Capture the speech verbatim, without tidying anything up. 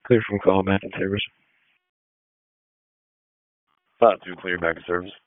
Clear from call, back in service. Five two, clear back in service.